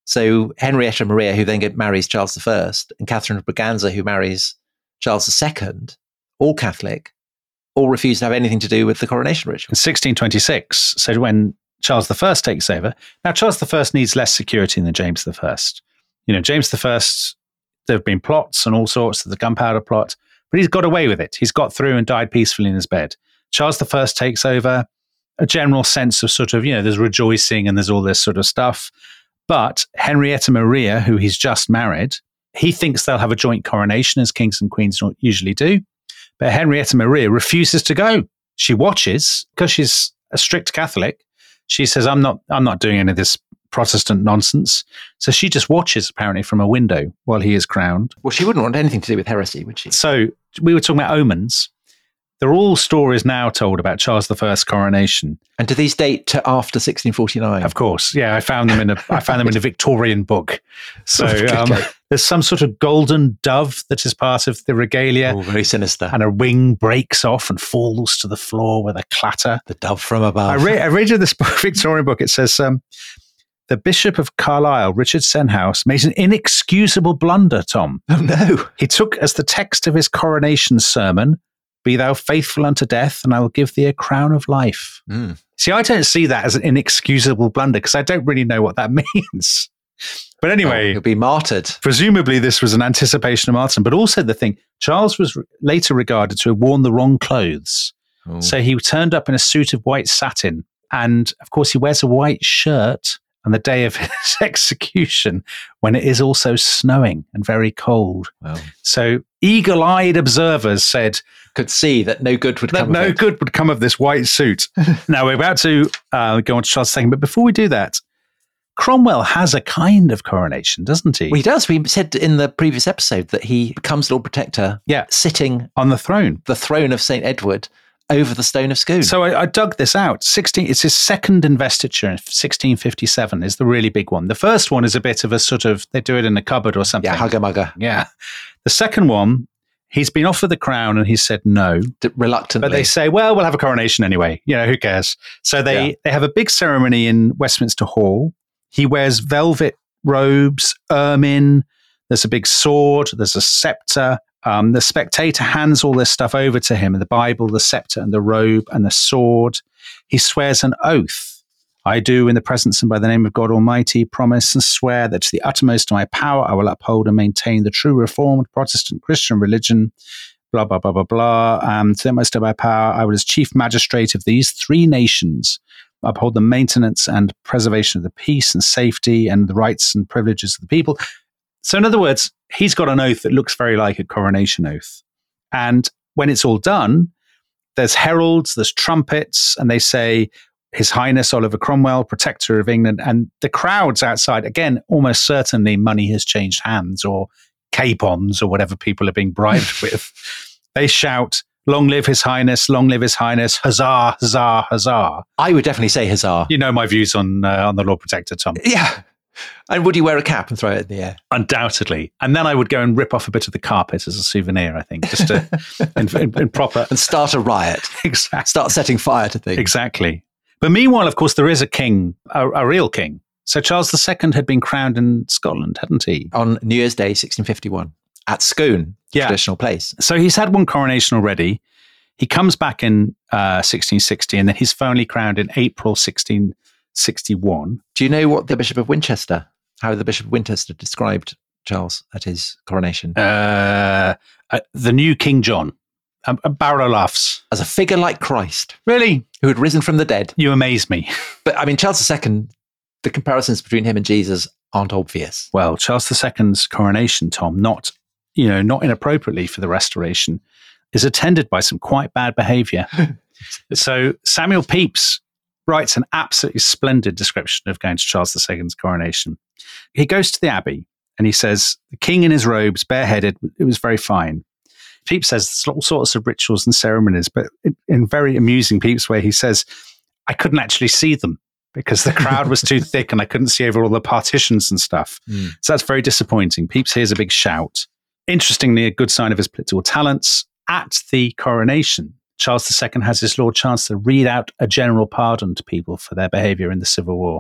So Henrietta Maria, who then get, marries Charles the First, and Catherine of Braganza, who marries Charles the Second, all Catholic, all refuse to have anything to do with the coronation ritual. In sixteen twenty-six, so when Charles the First takes over, now Charles the First needs less security than James the First. You know, James the First, there have been plots and all sorts of the gunpowder plot, but he's got away with it. He's got through and died peacefully in his bed. Charles the First takes over, a general sense of sort of, you know, there's rejoicing and there's all this sort of stuff. But Henrietta Maria, who he's just married, he thinks they'll have a joint coronation, as kings and queens usually do. But Henrietta Maria refuses to go. She watches, because she's a strict Catholic. She says, I'm not, I'm not doing any of this Protestant nonsense. So she just watches, apparently, from a window while he is crowned. Well, she wouldn't want anything to do with heresy, would she? So we were talking about omens. There are all stories now told about Charles the First's coronation. And do these date to after sixteen forty-nine? Of course. Yeah, I found them in a I found them in a Victorian book. So um, there's some sort of golden dove that is part of the regalia. Oh, very sinister. And a wing breaks off and falls to the floor with a clatter. The dove from above. I, re- I read you this Victorian book. It says, um, the Bishop of Carlisle, Richard Senhouse, made an inexcusable blunder, Tom. Oh, no. He took as the text of his coronation sermon, "Be thou faithful unto death, and I will give thee a crown of life." Mm. See, I don't see that as an inexcusable blunder because I don't really know what that means. But anyway, oh, he'll be martyred. Presumably this was an anticipation of martyrdom, but also the thing, Charles was re- later regarded to have worn the wrong clothes. Oh. So he turned up in a suit of white satin, and of course he wears a white shirt on the day of his execution when it is also snowing and very cold. Wow. So eagle-eyed observers said, could see that no good would that come no of it. good would come of this white suit. Now we're about to uh, go on to Charles the Second, but before we do that, Cromwell has a kind of coronation, doesn't he? Well, he does. We said in the previous episode that he becomes Lord Protector, yeah, sitting on the throne, the throne of Saint Edward, over the Stone of Scone. So I, I dug this out. sixteen It's his second investiture in sixteen fifty-seven is the really big one. The first one is a bit of a sort of, they do it in a cupboard or something. Yeah, hugger mugger. Yeah. The second one, he's been offered the crown and he said no. D- reluctantly. But they say, well, we'll have a coronation anyway. You know, who cares? So they, yeah. they have a big ceremony in Westminster Hall. He wears velvet robes, ermine. There's a big sword. There's a scepter. Um, the spectator hands all this stuff over to him, the Bible, the scepter and the robe and the sword. He swears an oath. I do in the presence and by the name of God Almighty promise and swear that to the uttermost of my power I will uphold and maintain the true Reformed Protestant Christian religion, blah, blah, blah, blah, blah. Um, to the utmost of my power I will, as chief magistrate of these three nations, uphold the maintenance and preservation of the peace and safety and the rights and privileges of the people. So in other words, he's got an oath that looks very like a coronation oath. And when it's all done, there's heralds, there's trumpets, and they say, His Highness Oliver Cromwell, Protector of England. And the crowds outside, again, almost certainly money has changed hands or capons or whatever people are being bribed with. They shout, long live His Highness, long live His Highness, huzzah, huzzah, huzzah. I would definitely say huzzah. You know my views on uh, on the Lord Protector, Tom. Yeah. And would you wear a cap and throw it in the air? Undoubtedly. And then I would go and rip off a bit of the carpet as a souvenir, I think, just to, in, in, in proper... And start a riot. Exactly. Start setting fire to things. Exactly. But meanwhile, of course, there is a king, a, a real king. So Charles the Second had been crowned in Scotland, hadn't he? On New Year's Day, sixteen fifty-one, at Scone, the yeah. traditional place. So he's had one coronation already. He comes back in uh, sixteen sixty, and then he's finally crowned in April sixteen sixty-one. Do you know what the Bishop of Winchester, how the Bishop of Winchester described Charles at his coronation? Uh, uh, the new King John. A, a barrow laughs. As a figure like Christ. Really? Who had risen from the dead. You amaze me. But I mean, Charles the Second, the comparisons between him and Jesus aren't obvious. Well, Charles the Second's coronation, Tom, not, you know, not inappropriately for the Restoration, is attended by some quite bad behaviour. So Samuel Pepys writes an absolutely splendid description of going to Charles the Second's coronation. He goes to the Abbey and he says, the king in his robes, bareheaded, it was very fine. Pepys says there's all sorts of rituals and ceremonies, but in very amusing Pepys way, he says, I couldn't actually see them because the crowd was too thick and I couldn't see over all the partitions and stuff. Mm. So that's very disappointing. Pepys hears a big shout. Interestingly, a good sign of his political talents. At the coronation, Charles the Second has his Lord Chancellor read out a general pardon to people for their behaviour in the Civil War.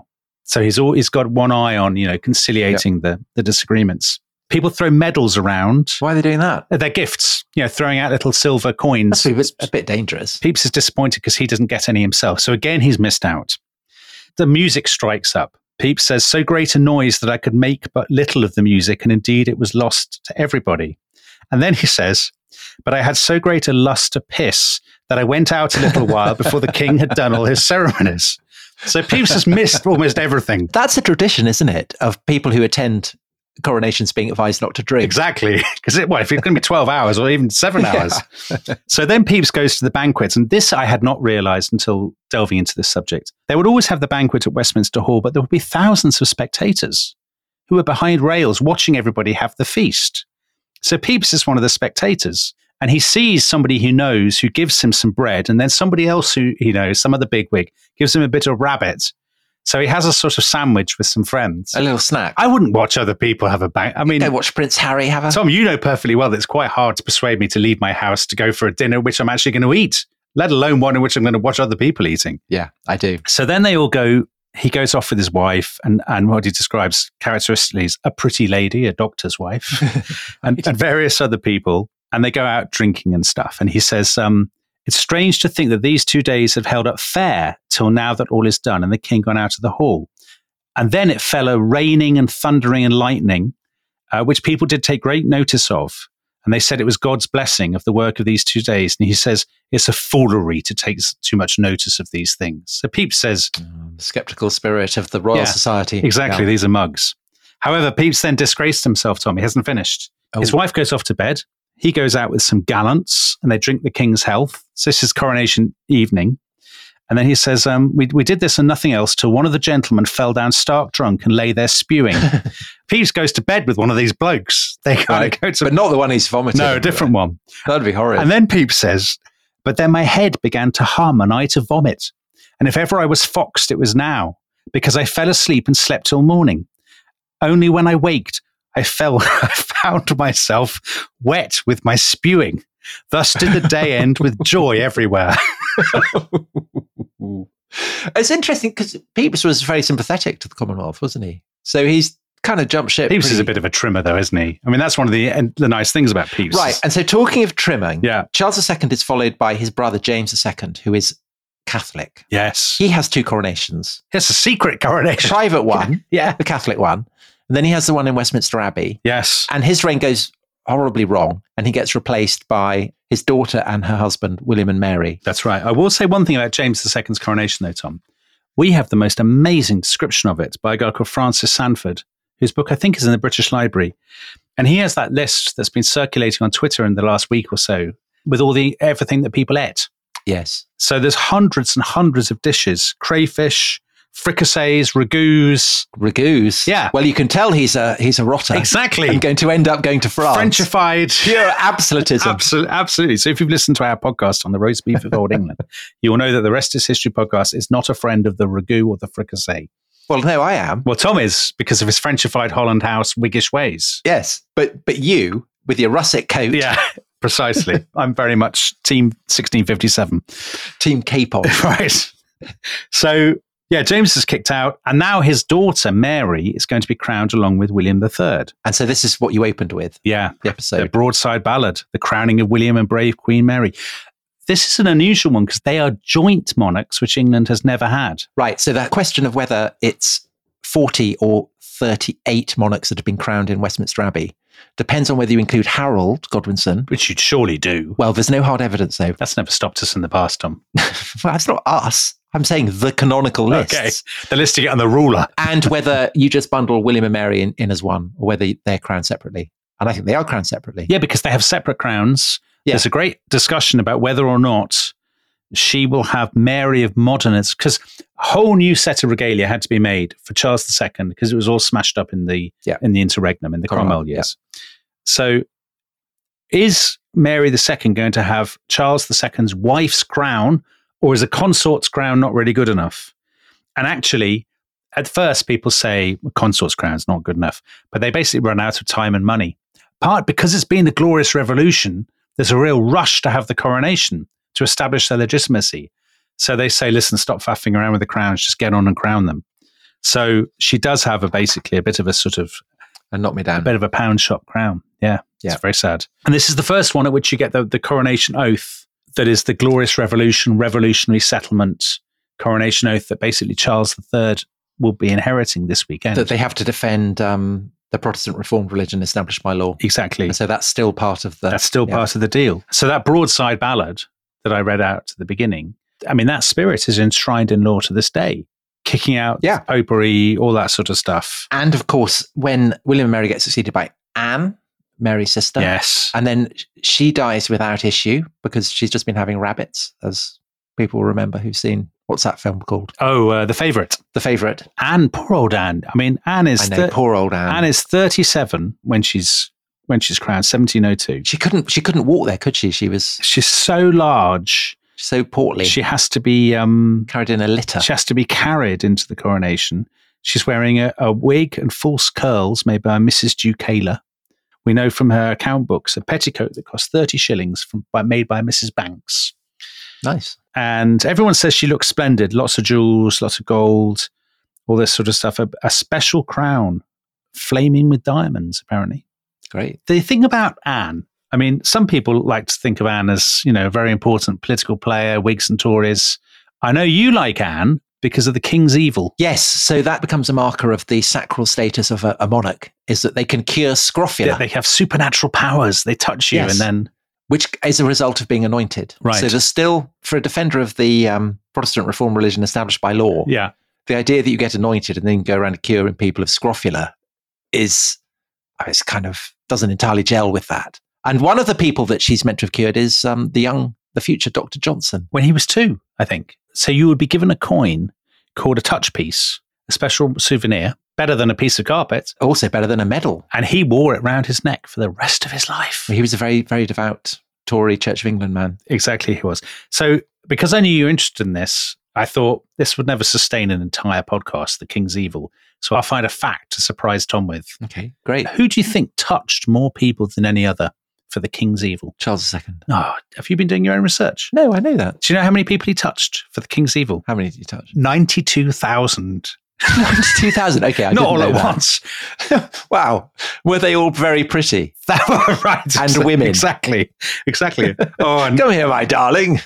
So he's always got one eye on, you know, conciliating yep. the, the disagreements. People throw medals around. Why are they doing that? They're gifts, you know, throwing out little silver coins. That's a bit, a bit dangerous. Pepys is disappointed because he doesn't get any himself. So again, he's missed out. The music strikes up. Pepys says, so great a noise that I could make but little of the music, and indeed it was lost to everybody. And then he says, but I had so great a lust to piss that I went out a little while before the king had done all his ceremonies. So Pepys has missed almost everything. That's a tradition, isn't it, of people who attend coronations being advised not to drink. Exactly. Because it, well, if it's going to be twelve hours or even seven hours. Yeah. So then Pepys goes to the banquets. And this I had not realized until delving into this subject. They would always have the banquet at Westminster Hall, but there would be thousands of spectators who were behind rails watching everybody have the feast. So Pepys is one of the spectators. And he sees somebody he knows who gives him some bread, and then somebody else who he knows, some other bigwig, gives him a bit of rabbit. So he has a sort of sandwich with some friends. A little snack. I wouldn't watch other people have a bang. I mean, you don't watch Prince Harry have a... Tom, you know perfectly well that it's quite hard to persuade me to leave my house to go for a dinner which I'm actually going to eat, let alone one in which I'm going to watch other people eating. Yeah, I do. So then they all go, he goes off with his wife and, and what he describes characteristically is a pretty lady, a doctor's wife, and, and various other people. And they go out drinking and stuff. And he says, um, it's strange to think that these two days have held up fair till now that all is done and the king gone out of the hall. And then it fell a raining and thundering and lightning, uh, which people did take great notice of. And they said it was God's blessing of the work of these two days. And he says, it's a foolery to take too much notice of these things. So Pepys says... Mm, the skeptical spirit of the Royal yeah, Society. Exactly, yeah. These are mugs. However, Pepys then disgraced himself, Tom. He hasn't finished. Oh. His wife goes off to bed. He goes out with some gallants and they drink the king's health. So this is coronation evening. And then he says, um, we, we did this and nothing else till one of the gentlemen fell down stark drunk and lay there spewing. Pepys goes to bed with one of these blokes. They kind right. of go to, but not the one he's vomiting. No, a different right? one. That'd be horrid. And then Pepys says, but then my head began to hum and I to vomit. And if ever I was foxed, it was now, because I fell asleep and slept till morning. Only when I waked, I fell, I found myself wet with my spewing. Thus did the day end with joy everywhere. It's interesting because Pepys was very sympathetic to the Commonwealth, wasn't he? So he's kind of jumped ship. Pepys pretty... is a bit of a trimmer, though, isn't he? I mean, that's one of the the nice things about Pepys. Right. And so talking of trimming, yeah. Charles the Second is followed by his brother James the Second, who is Catholic. Yes. He has two coronations. It's a secret coronation. A private one, yeah. the Catholic one. And then he has the one in Westminster Abbey. Yes. And his reign goes horribly wrong. And he gets replaced by his daughter and her husband, William and Mary. That's right. I will say one thing about James the Second's coronation, though, Tom. We have the most amazing description of it by a guy called Francis Sandford, whose book I think is in the British Library. And he has that list that's been circulating on Twitter in the last week or so with all the everything that people ate. Yes. So there's hundreds and hundreds of dishes, crayfish, fricassees, ragouts. Ragouts? Yeah. Well, you can tell he's a he's a rotter. Exactly. And going to end up going to France. Frenchified. Pure absolutism. Absolutely. Absolutely. So if you've listened to our podcast on the roast beef of Old England, you will know that the Rest is History podcast is not a friend of the ragout or the fricassee. Well, no, I am. Well, Tom is, because of his Frenchified Holland House Whiggish ways. Yes, but but you, with your russet coat. Yeah, precisely. I'm very much Team sixteen fifty-seven. Team Capon. Right. So... yeah, James is kicked out, and now his daughter, Mary, is going to be crowned along with William the Third. And so this is what you opened with. Yeah. The episode. The broadside ballad, the crowning of William and brave Queen Mary. This is an unusual one because they are joint monarchs, which England has never had. Right, so that question of whether it's forty or thirty-eight monarchs that have been crowned in Westminster Abbey depends on whether you include Harold Godwinson. Which you'd surely do. Well, there's no hard evidence, though. That's never stopped us in the past, Tom. Well, that's not us. I'm saying the canonical lists. Okay, the list to get on the ruler. And whether you just bundle William and Mary in, in as one, or whether they're crowned separately. And I think they are crowned separately. Yeah, because they have separate crowns. Yeah. There's a great discussion about whether or not she will have Mary of Modena, because a whole new set of regalia had to be made for Charles the Second because it was all smashed up in the yeah. in the interregnum, in the Cromwell, Cromwell years. Yeah. So is Mary the Second going to have Charles the Second's wife's crown, or is a consort's crown not really good enough? And actually, at first, people say well, consort's crown's not good enough, but they basically run out of time and money. Part because it's been the Glorious Revolution, there's a real rush to have the coronation to establish their legitimacy. So they say, listen, stop faffing around with the crowns, just get on and crown them. So she does have a basically a bit of a sort of And knock me down. a bit of a pound shop crown. Yeah, Yeah. it's very sad. And this is the first one at which you get the, the coronation oath. That is the Glorious Revolution, Revolutionary Settlement coronation oath that basically Charles the Third will be inheriting this weekend. That they have to defend um, the Protestant Reformed religion established by law. Exactly. And so that's still part of the... That's still yeah. part of the deal. So that broadside ballad that I read out at the beginning, I mean, that spirit is enshrined in law to this day. Kicking out Yeah. popery, all that sort of stuff. And of course, when William and Mary get succeeded by Anne, Mary's sister, Yes. and then she dies without issue because she's just been having rabbits, as people will remember who've seen, what's that film called? Oh, uh, The Favourite. The Favourite. Anne, poor old Anne. I mean, Anne is I know, thir- poor old Anne. Anne is thirty-seven when she's when she's crowned, seventeen oh two. she couldn't. She couldn't walk there, could she? She was She's so large. so portly. She has to be um, carried in a litter. she has to be carried into the coronation. She's wearing a, a wig and false curls made by Missus Ducala. We know from her account books a petticoat that cost thirty shillings from by, made by Missus Banks. Nice. And everyone says she looks splendid. Lots of jewels, lots of gold, all this sort of stuff. A, a special crown, flaming with diamonds, apparently. Great. The thing about Anne, I mean, some people like to think of Anne as, you know, a very important political player, Whigs and Tories. I know you like Anne because of the King's Evil. Yes. So that becomes a marker of the sacral status of a, a monarch, is that they can cure scrofula, They, they have supernatural powers. They touch you Yes. and then... which is a result of being anointed. Right. So there's still, for a defender of the um, Protestant Reformed religion established by law, Yeah. the idea that you get anointed and then go around curing people of scrofula is, it's kind of, doesn't entirely gel with that. And one of the people that she's meant to have cured is um, the young, the future Doctor Johnson. When he was two, I think. So you would be given a coin called a touch piece, a special souvenir, better than a piece of carpet. Also better than a medal. And he wore it round his neck for the rest of his life. He was a very, very devout Tory Church of England man. Exactly, he was. So because I knew you were interested in this, I thought this would never sustain an entire podcast, The King's Evil. So I'll find a fact to surprise Tom with. Okay, great. Who do you think touched more people than any other for The King's Evil? Charles the Second. Oh, have you been doing your own research? No, I know that. Do you know how many people he touched for The King's Evil? How many did you touch? ninety-two thousand. ninety-two thousand. Okay, I Not didn't all know at that. once. Wow. Were they all very pretty? Right. And women. Exactly. Exactly. Oh, and Come here, my darling.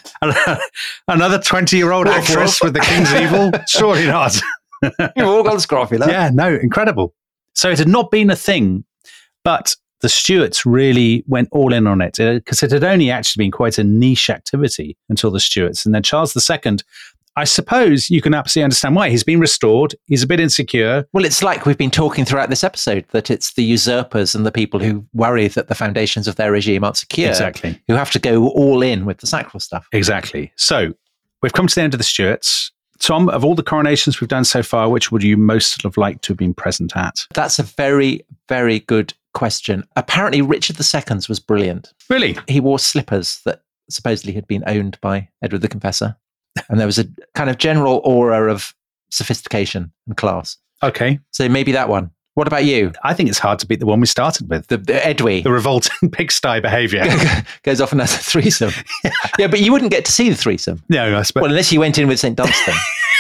another twenty-year-old Woof, actress woof. with The King's Evil? Surely not. You've all got scrofula. Yeah, no, incredible. So it had not been a thing, but the Stuarts really went all in on it because it had only actually been quite a niche activity until the Stuarts. And then Charles the Second, I suppose you can absolutely understand why. He's been restored. He's a bit insecure. Well, it's like we've been talking throughout this episode that it's the usurpers and the people who worry that the foundations of their regime aren't secure Exactly. who have to go all in with the sacral stuff. Exactly. So we've come to the end of the Stuarts. Tom, of all the coronations we've done so far, which would you most have liked to have been present at? That's a very, very good question. Apparently, Richard the Second's was brilliant. Really? He wore slippers that supposedly had been owned by Edward the Confessor. And there was a kind of general aura of sophistication and class. Okay. So maybe that one. What about you? I think it's hard to beat the one we started with. The, the Edwy The revolting pigsty behaviour. goes off and has a threesome. Yeah. yeah, but you wouldn't get to see the threesome. No, I suppose. Well, unless you went in with Saint Dunstan.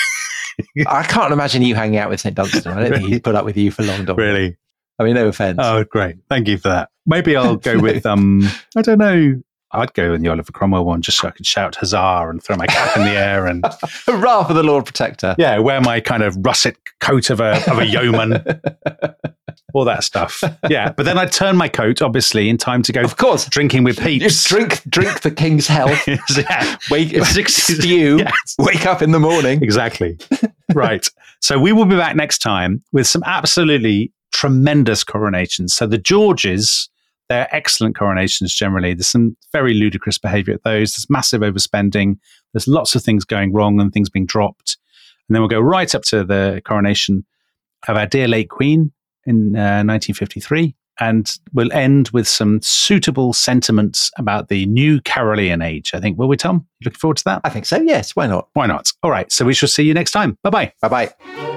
I can't imagine you hanging out with Saint Dunstan. I don't think he'd put up with you for long. Dog. Really? I mean, no offence. Oh, great. Thank you for that. Maybe I'll go with, um, I don't know. I'd go in the Oliver Cromwell one just so I could shout huzzah and throw my cap in the air and, Hurrah for the Lord Protector. yeah, wear my kind of russet coat of a, of a yeoman. All that stuff. Yeah. But then I'd turn my coat, obviously, in time to go Of course. drinking with You peeps. drink, drink the king's health. Yeah. Wake, Six- stew. Yes. Wake up in the morning. Exactly. Right. So we will be back next time with some absolutely tremendous coronations. So the Georges, they're excellent coronations generally. There's some very ludicrous behavior at those. There's massive overspending. There's lots of things going wrong and things being dropped. And then we'll go right up to the coronation of our dear late Queen in uh, nineteen fifty-three. And we'll end with some suitable sentiments about the new Carolean age, I think. Will we, Tom? You looking forward to that? I think so. Yes. Why not? Why not? All right. So we shall see you next time. Bye-bye. Bye bye.